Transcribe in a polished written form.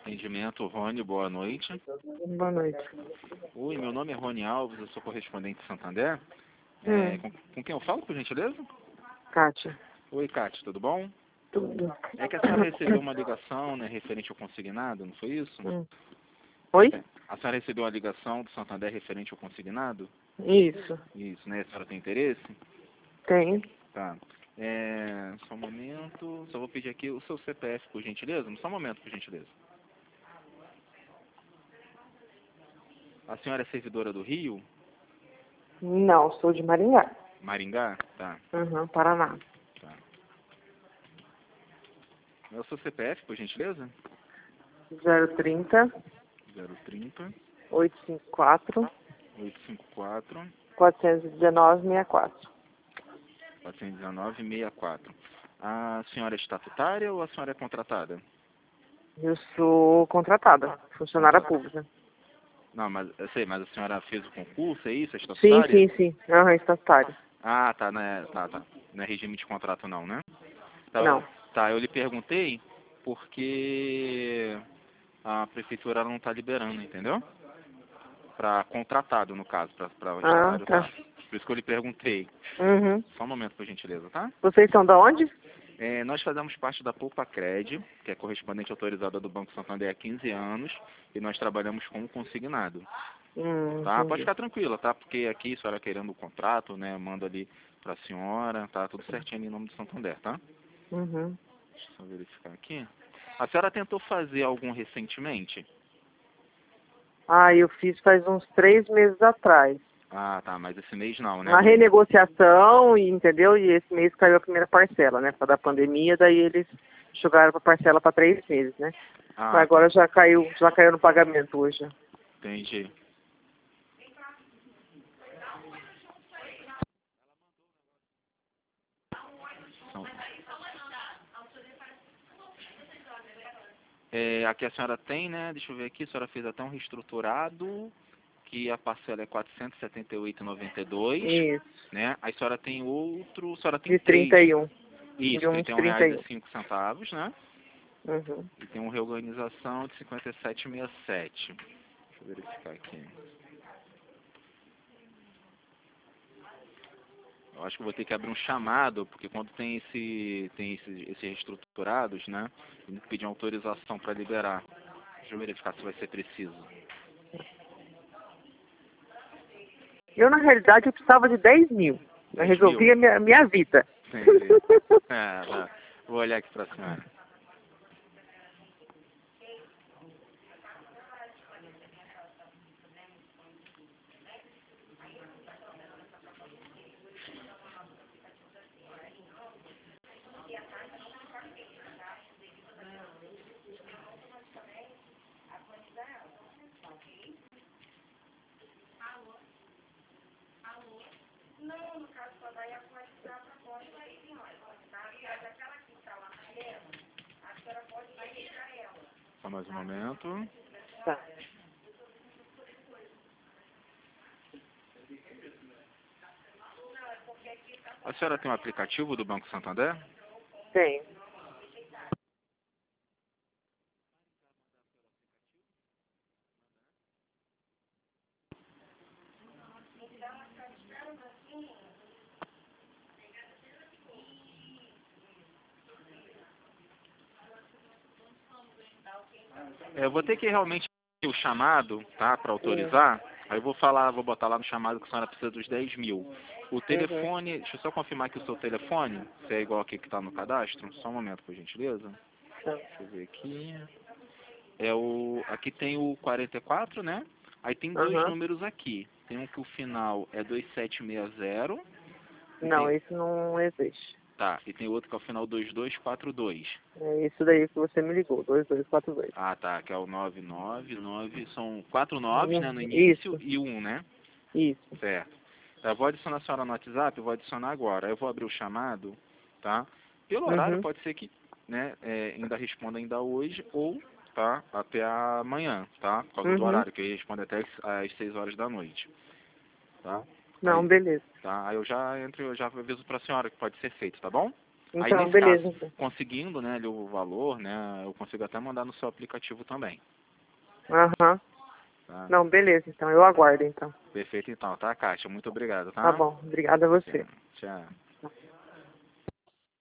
Atendimento, Rony, boa noite. Boa noite. Oi, meu nome é Rony Alves, eu sou correspondente de Santander. Hum. Com quem eu falo, por gentileza? Kátia. Oi, Cátia, tudo bom? Tudo. É que a senhora recebeu uma ligação, né, referente ao consignado, não foi isso? Oi? A senhora recebeu uma ligação do Santander referente ao consignado? Isso. Isso, né? A senhora tem interesse? Tem. Tá. Só um momento, só vou pedir aqui o seu CPF, por gentileza. Só um momento, por gentileza. A senhora é servidora do Rio? Não, sou de Maringá. Maringá? Tá, Paraná. tá. É o seu CPF, por gentileza? 030 030 854 854 419 64. 419 64. A senhora é estatutária ou a senhora é contratada? Eu sou contratada, funcionária pública. Não, mas eu sei, mas a senhora fez o concurso, é isso? É Sim, estatutária? sim, sim. Estatutária. Ah, tá, né? Tá. Não é regime de contrato não, né? Tá, Não. tá, eu lhe perguntei porque a prefeitura não está liberando, entendeu? Para contratado, no caso, para o Ah, salário tá. tá. Por isso que eu lhe perguntei. Uhum. Só um momento, por gentileza, tá? Vocês são da onde? Nós fazemos parte da Poupa Cred, que é correspondente autorizada do Banco Santander há 15 anos, e nós trabalhamos como consignado. Tá? Pode Entendi. ficar tranquila, tá? Porque aqui a senhora querendo o contrato, né? Manda ali para a senhora, tá? Tudo certinho ali em nome do Santander, tá? Uhum. Deixa eu só verificar aqui. A senhora tentou fazer algum recentemente? Eu fiz faz uns 3 meses atrás. Ah, tá, mas esse mês não, né? Uma renegociação, entendeu? E esse mês caiu a primeira parcela, né? Por causa da pandemia, daí eles jogaram a parcela para 3 meses, né? Mas Ah, agora tá. já caiu no pagamento hoje. Entendi. Então, aqui a senhora tem, né? Deixa eu ver aqui, a senhora fez até um reestruturado, que a parcela é R$ 478,92, Isso, né? Aí a senhora tem outro, a senhora tem de três. 31. Isso, De R$ uns 31. 31,05, né? Uhum. E tem uma reorganização de 57,67. Deixa eu verificar aqui. Eu acho que eu vou ter que abrir um chamado, porque quando tem esses reestruturados, né? Tem que pedir uma autorização para liberar. Deixa eu verificar se vai ser preciso. Eu, na realidade, eu precisava de 10 mil. Eu 10 mil? resolvi a minha vida. Entendi. Tá. Vou olhar aqui para a senhora. Só mais um momento. Tá. A senhora tem um aplicativo do Banco Santander? Tem. Eu vou ter que realmente o chamado, tá, para autorizar. Aí eu vou botar lá no chamado que a senhora precisa dos 10 mil. O Uhum. telefone, deixa eu só confirmar aqui o seu telefone, se é igual aqui que está no cadastro. Só um momento, por gentileza. Tá. Deixa eu ver aqui. Aqui tem o 44, né? Aí tem dois Uhum. números aqui. Tem um que o final é 2760. E Não, tem, isso não existe. tá, e tem outro que é o final 2242. É isso daí que você me ligou, 2242. Ah, tá, que é o 999, são 4 noves, né, no início Isso, e um, né? isso. Certo. Eu vou adicionar a senhora no WhatsApp, eu vou adicionar agora. Eu vou abrir o chamado, tá? Pelo horário, Uhum. pode ser que, né, ainda responda ainda hoje ou, tá, até amanhã, tá? Por causa do Uhum. horário, que ele responde até às 6 horas da noite, tá? Não, Aí, beleza. tá? Aí eu já aviso pra senhora que pode ser feito, tá bom? Aí Então, nesse beleza. caso, Então. conseguindo, né, ali o valor, né, eu consigo até mandar no seu aplicativo também. Aham. Tá? Não, beleza, então. Eu aguardo, então. Perfeito então, tá, Kátia? Muito obrigado, Tá tá? bom. Obrigada a você. Tchau.